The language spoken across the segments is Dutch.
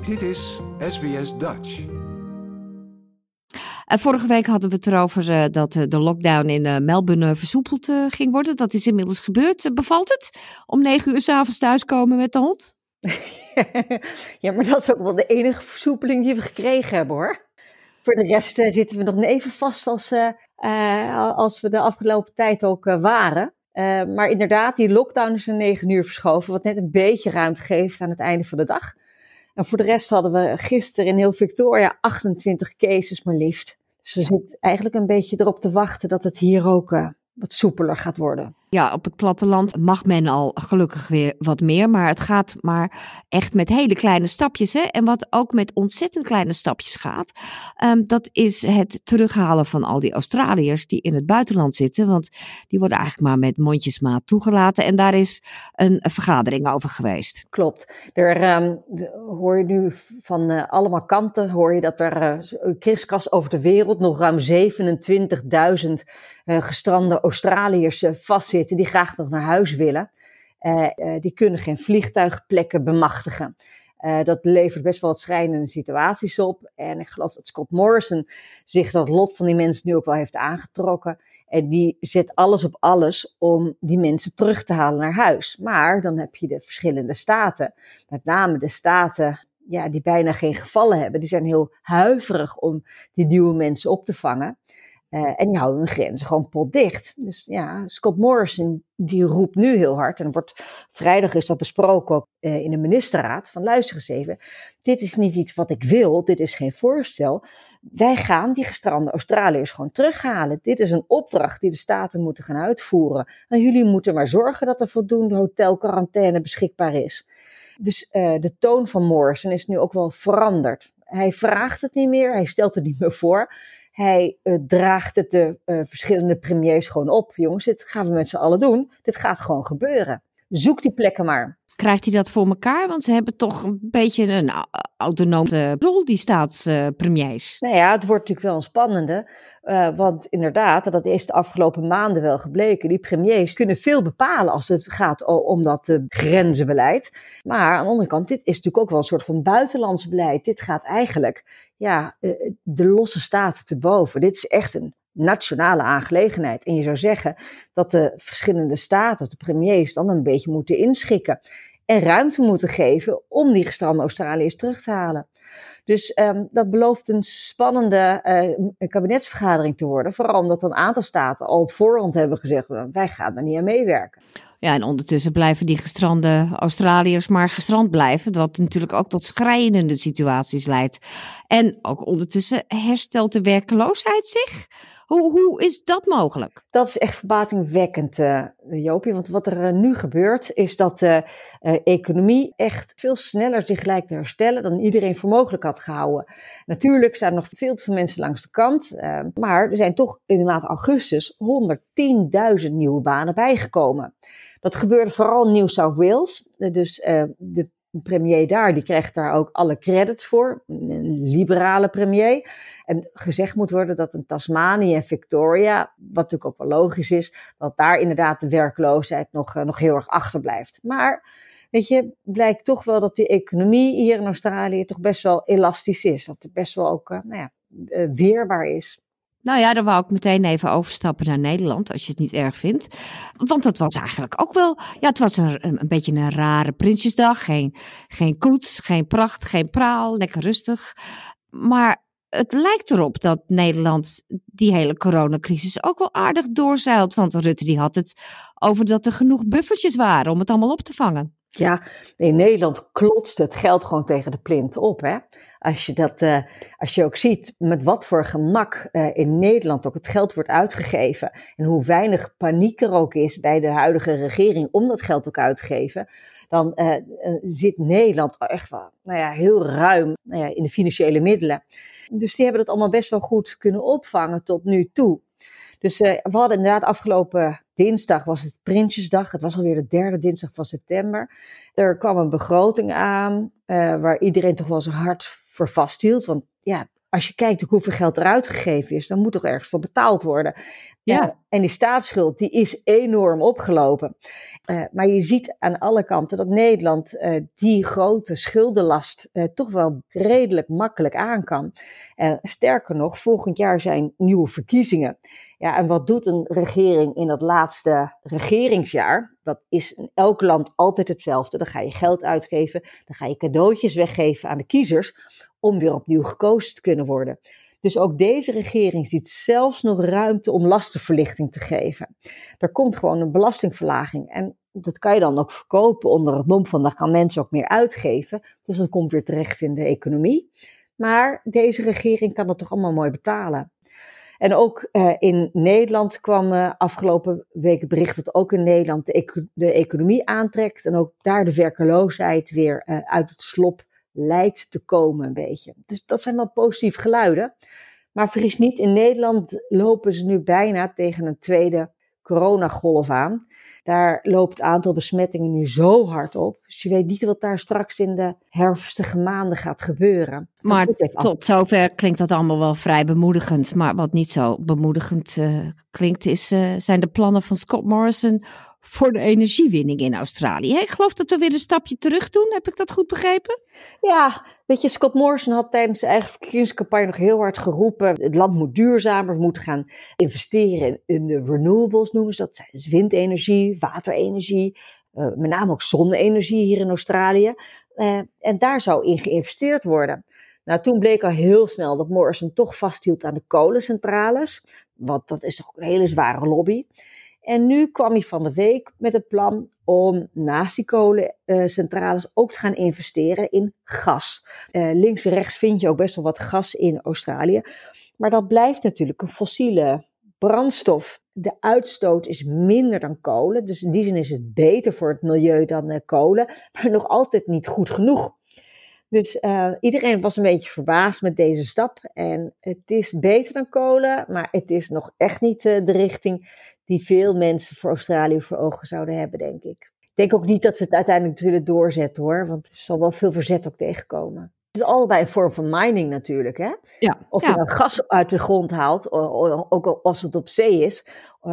Dit is SBS Dutch. Vorige week hadden we het erover dat de lockdown in Melbourne versoepeld ging worden. Dat is inmiddels gebeurd. Bevalt het om 9 uur 's avonds thuiskomen met de hond? Ja, maar dat is ook wel de enige versoepeling die we gekregen hebben, hoor. Voor de rest zitten we nog even vast als we de afgelopen tijd ook waren. Maar inderdaad, die lockdown is naar 9 uur verschoven, wat net een beetje ruimte geeft aan het einde van de dag. En voor de rest hadden we gisteren in heel Victoria 28 cases maar liefst. Dus we zitten eigenlijk een beetje erop te wachten dat het hier ook wat soepeler gaat worden. Ja, op het platteland mag men al gelukkig weer wat meer. Maar het gaat maar echt met hele kleine stapjes. Hè? En wat ook met ontzettend kleine stapjes gaat, dat is het terughalen van al die Australiërs die in het buitenland zitten. Want die worden eigenlijk maar met mondjesmaat toegelaten. En daar is een vergadering over geweest. Klopt. Hoor je nu van allemaal kanten, hoor je dat er kriskras over de wereld nog ruim 27.000 gestrande Australiërs vastzitten die graag nog naar huis willen. Die kunnen geen vliegtuigplekken bemachtigen. Dat levert best wel wat schrijnende situaties op. En ik geloof dat Scott Morrison zich dat lot van die mensen nu ook wel heeft aangetrokken. En die zet alles op alles om die mensen terug te halen naar huis. Maar dan heb je de verschillende staten. Met name de staten die bijna geen gevallen hebben. Die zijn heel huiverig om die nieuwe mensen op te vangen. En die houden hun grenzen gewoon potdicht. Dus ja, Scott Morrison die roept nu heel hard. En vrijdag is dat besproken ook in de ministerraad. Van luister eens even, dit is niet iets wat ik wil. Dit is geen voorstel. Wij gaan die gestrande Australiërs gewoon terughalen. Dit is een opdracht die de staten moeten gaan uitvoeren. En jullie moeten maar zorgen dat er voldoende hotelquarantaine beschikbaar is. Dus de toon van Morrison is nu ook wel veranderd. Hij vraagt het niet meer. Hij stelt het niet meer voor. Hij draagt het de verschillende premiers gewoon op. Jongens, dit gaan we met z'n allen doen. Dit gaat gewoon gebeuren. Zoek die plekken maar. Krijgt hij dat voor elkaar? Want ze hebben toch een beetje een autonome rol, die staatspremiers. Nou ja, het wordt natuurlijk wel een spannende. Want inderdaad, dat is de afgelopen maanden wel gebleken. Die premiers kunnen veel bepalen als het gaat om dat grenzenbeleid. Maar aan de andere kant, dit is natuurlijk ook wel een soort van buitenlands beleid. Dit gaat eigenlijk de losse staten te boven. Dit is echt een nationale aangelegenheid. En je zou zeggen dat de verschillende staten, of de premiers, dan een beetje moeten inschikken. En ruimte moeten geven om die gestrande Australiërs terug te halen. Dus dat belooft een spannende kabinetsvergadering te worden. Vooral omdat een aantal staten al op voorhand hebben gezegd, wij gaan er niet aan meewerken. Ja, en ondertussen blijven die gestrande Australiërs maar gestrand blijven. Wat natuurlijk ook tot schrijnende situaties leidt. En ook ondertussen herstelt de werkloosheid zich. Hoe is dat mogelijk? Dat is echt verbazingwekkend, Jopie. Want wat er nu gebeurt is dat de economie echt veel sneller zich lijkt te herstellen dan iedereen voor mogelijk had gehouden. Natuurlijk staan er nog veel te veel mensen langs de kant. Maar er zijn toch in de maand augustus 110.000 nieuwe banen bijgekomen. Dat gebeurde vooral in New South Wales. Dus de premier daar, die krijgt daar ook alle credits voor. Een liberale premier. En gezegd moet worden dat in Tasmanië en Victoria, wat natuurlijk ook wel logisch is, dat daar inderdaad de werkloosheid nog heel erg achterblijft. Maar, weet je, blijkt toch wel dat die economie hier in Australië toch best wel elastisch is. Dat het best wel ook weerbaar is. Nou ja, daar wou ik meteen even overstappen naar Nederland, als je het niet erg vindt. Want dat was eigenlijk ook wel, het was een beetje een rare Prinsjesdag. Geen koets, geen pracht, geen praal, lekker rustig. Maar het lijkt erop dat Nederland die hele coronacrisis ook wel aardig doorzeilt. Want Rutte die had het over dat er genoeg buffertjes waren om het allemaal op te vangen. Ja, in Nederland klotst het geld gewoon tegen de plint op, hè. Als je ook ziet met wat voor gemak in Nederland ook het geld wordt uitgegeven en hoe weinig paniek er ook is bij de huidige regering om dat geld ook uit te geven, dan zit Nederland echt wel heel ruim in de financiële middelen. Dus die hebben dat allemaal best wel goed kunnen opvangen tot nu toe. Dus we hadden inderdaad afgelopen dinsdag was het Prinsjesdag. Het was alweer de 3e dinsdag van september. Er kwam een begroting aan waar iedereen toch wel zijn hart voor vasthield. Want als je kijkt hoeveel geld er uitgegeven is, dan moet toch ergens voor betaald worden. Ja. En die staatsschuld die is enorm opgelopen. Maar je ziet aan alle kanten dat Nederland die grote schuldenlast toch wel redelijk makkelijk aan kan. Sterker nog, volgend jaar zijn nieuwe verkiezingen. Ja, en wat doet een regering in dat laatste regeringsjaar? Dat is in elk land altijd hetzelfde. Dan ga je geld uitgeven, dan ga je cadeautjes weggeven aan de kiezers om weer opnieuw gekozen te kunnen worden. Dus ook deze regering ziet zelfs nog ruimte om lastenverlichting te geven. Er komt gewoon een belastingverlaging en dat kan je dan ook verkopen onder het mom van dan gaan mensen ook meer uitgeven. Dus dat komt weer terecht in de economie. Maar deze regering kan dat toch allemaal mooi betalen. En ook in Nederland kwam afgelopen week bericht dat ook in Nederland de economie aantrekt. En ook daar de werkeloosheid weer uit het slop lijkt te komen een beetje. Dus dat zijn wel positieve geluiden. Maar vergis niet, in Nederland lopen ze nu bijna tegen een tweede coronagolf aan. Daar loopt het aantal besmettingen nu zo hard op. Dus je weet niet wat daar straks in de herfstige maanden gaat gebeuren. Maar tot zover klinkt dat allemaal wel vrij bemoedigend. Maar wat niet zo bemoedigend klinkt zijn de plannen van Scott Morrison voor de energiewinning in Australië. Ik geloof dat we weer een stapje terug doen. Heb ik dat goed begrepen? Ja, weet je, Scott Morrison had tijdens zijn eigen verkiezingscampagne nog heel hard geroepen. Het land moet duurzamer, we moeten gaan investeren in de renewables noemen ze dat. Dus windenergie, waterenergie, met name ook zonne-energie hier in Australië. En daar zou in geïnvesteerd worden. Nou, toen bleek al heel snel dat Morrison toch vasthield aan de kolencentrales. Want dat is toch een hele zware lobby. En nu kwam hij van de week met een plan om naast die kolencentrales ook te gaan investeren in gas. Links en rechts vind je ook best wel wat gas in Australië. Maar dat blijft natuurlijk een fossiele brandstof. De uitstoot is minder dan kolen. Dus in die zin is het beter voor het milieu dan kolen. Maar nog altijd niet goed genoeg. Dus iedereen was een beetje verbaasd met deze stap. En het is beter dan kolen, maar het is nog echt niet de richting die veel mensen voor Australië voor ogen zouden hebben, denk ik. Ik denk ook niet dat ze het uiteindelijk zullen doorzetten hoor, want er zal wel veel verzet ook tegenkomen. Het is allebei een vorm van mining natuurlijk, hè? Ja. Of je nou gas uit de grond haalt, ook als het op zee is,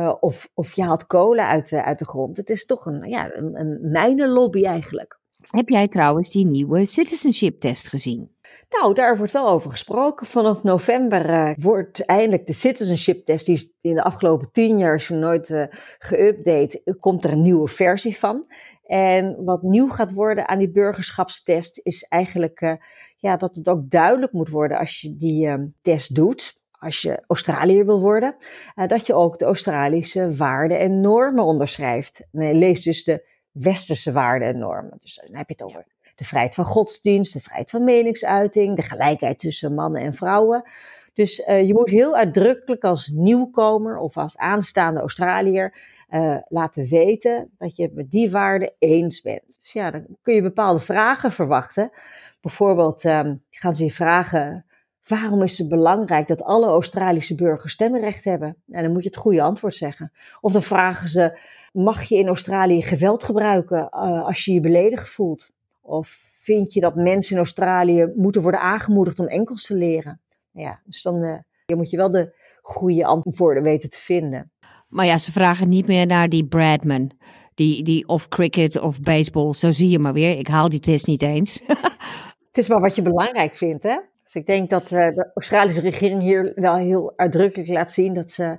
of je haalt kolen uit de grond. Het is toch een mijnenlobby eigenlijk. Heb jij trouwens die nieuwe citizenship test gezien? Nou, daar wordt wel over gesproken. Vanaf november wordt eindelijk de citizenship test, die is in de afgelopen 10 jaar is nooit geüpdate, komt er een nieuwe versie van. En wat nieuw gaat worden aan die burgerschapstest is eigenlijk dat het ook duidelijk moet worden als je die test doet. Als je Australiër wil worden, dat je ook de Australische waarden en normen onderschrijft. Lees dus de westerse waarden en normen. Dus dan heb je het over de vrijheid van godsdienst, de vrijheid van meningsuiting, de gelijkheid tussen mannen en vrouwen. Dus je moet heel uitdrukkelijk als nieuwkomer of als aanstaande Australiër laten weten dat je het met die waarden eens bent. Dus ja, dan kun je bepaalde vragen verwachten. Bijvoorbeeld gaan ze je vragen: waarom is het belangrijk dat alle Australische burgers stemrecht hebben? En dan moet je het goede antwoord zeggen. Of dan vragen ze: mag je in Australië geweld gebruiken als je je beledigd voelt? Of vind je dat mensen in Australië moeten worden aangemoedigd om Engels te leren? Ja, dus dan moet je wel de goede antwoorden weten te vinden. Maar ja, ze vragen niet meer naar die Bradman. Die of cricket of baseball, zo zie je maar weer. Ik haal die test niet eens. Het is maar wat je belangrijk vindt, hè? Dus ik denk dat de Australische regering hier wel heel uitdrukkelijk laat zien dat ze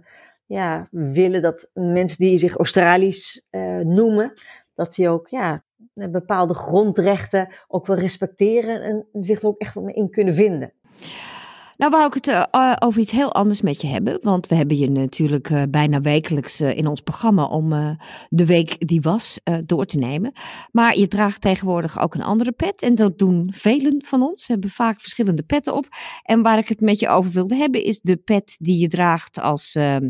willen dat mensen die zich Australisch noemen, dat die ook bepaalde grondrechten ook wel respecteren en zich er ook echt wel in kunnen vinden. Nou wou ik het over iets heel anders met je hebben. Want we hebben je natuurlijk bijna wekelijks in ons programma om de week die was door te nemen. Maar je draagt tegenwoordig ook een andere pet. En dat doen velen van ons. We hebben vaak verschillende petten op. En waar ik het met je over wilde hebben is de pet die je draagt als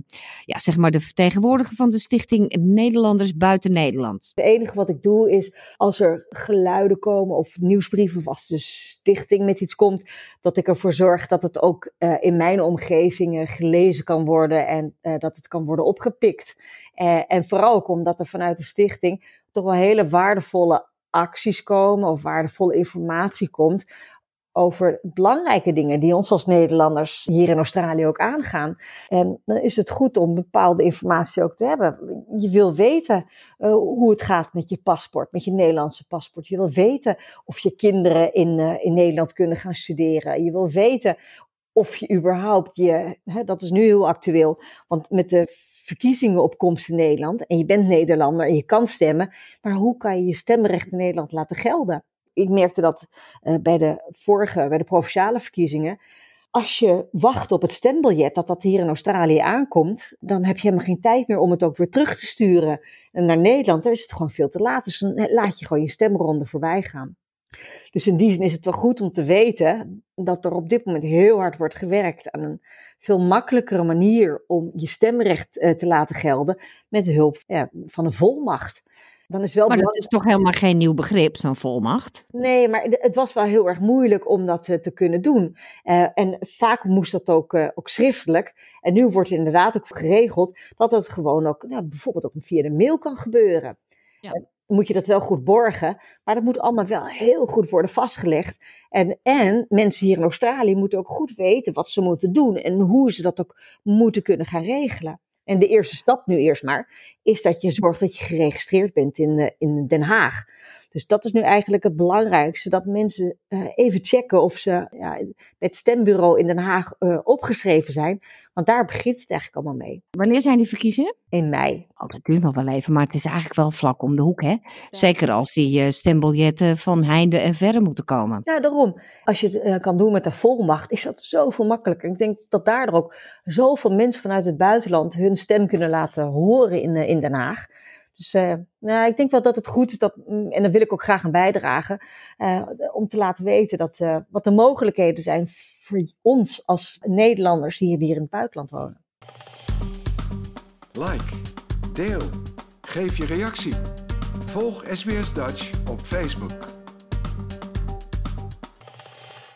zeg maar de vertegenwoordiger van de Stichting Nederlanders Buiten Nederland. Het enige wat ik doe is als er geluiden komen of nieuwsbrieven of als de stichting met iets komt, dat ik ervoor zorg dat het ook in mijn omgeving gelezen kan worden en dat het kan worden opgepikt. En vooral ook omdat er vanuit de stichting toch wel hele waardevolle acties komen of waardevolle informatie komt over belangrijke dingen die ons als Nederlanders hier in Australië ook aangaan. En dan is het goed om bepaalde informatie ook te hebben. Je wil weten hoe het gaat met je paspoort, met je Nederlandse paspoort. Je wil weten of je kinderen in Nederland kunnen gaan studeren. Je wil weten of je überhaupt dat is nu heel actueel, want met de verkiezingen op komst in Nederland, en je bent Nederlander en je kan stemmen, maar hoe kan je je stemrecht in Nederland laten gelden? Ik merkte dat bij de provinciale verkiezingen, als je wacht op het stembiljet dat hier in Australië aankomt, dan heb je helemaal geen tijd meer om het ook weer terug te sturen. En naar Nederland, daar is het gewoon veel te laat, dus dan laat je gewoon je stemronde voorbij gaan. Dus in die zin is het wel goed om te weten dat er op dit moment heel hard wordt gewerkt aan een veel makkelijkere manier om je stemrecht te laten gelden met hulp van een volmacht. Dan is wel maar dat is toch helemaal geen nieuw begrip, zo'n volmacht? Nee, maar het was wel heel erg moeilijk om dat te kunnen doen. En vaak moest dat ook schriftelijk. En nu wordt inderdaad ook geregeld dat het gewoon ook, bijvoorbeeld ook via de mail kan gebeuren. Ja. Moet je dat wel goed borgen, maar dat moet allemaal wel heel goed worden vastgelegd. En mensen hier in Australië moeten ook goed weten wat ze moeten doen en hoe ze dat ook moeten kunnen gaan regelen. En de eerste stap nu eerst maar, is dat je zorgt dat je geregistreerd bent in Den Haag. Dus dat is nu eigenlijk het belangrijkste, dat mensen even checken of ze bij het stembureau in Den Haag opgeschreven zijn. Want daar begint het eigenlijk allemaal mee. Wanneer zijn die verkiezingen? In mei. Oh, dat duurt nog wel even, maar het is eigenlijk wel vlak om de hoek, hè? Ja. Zeker als die stembiljetten van heinde en verre moeten komen. Ja, daarom. Als je het kan doen met de volmacht, is dat zoveel makkelijker. Ik denk dat daardoor ook zoveel mensen vanuit het buitenland hun stem kunnen laten horen in Den Haag. Dus ik denk wel dat het goed is, en daar wil ik ook graag aan bijdragen, om te laten weten wat de mogelijkheden zijn voor ons als Nederlanders die hier in het buitenland wonen. Like, deel, geef je reactie. Volg SBS Dutch op Facebook.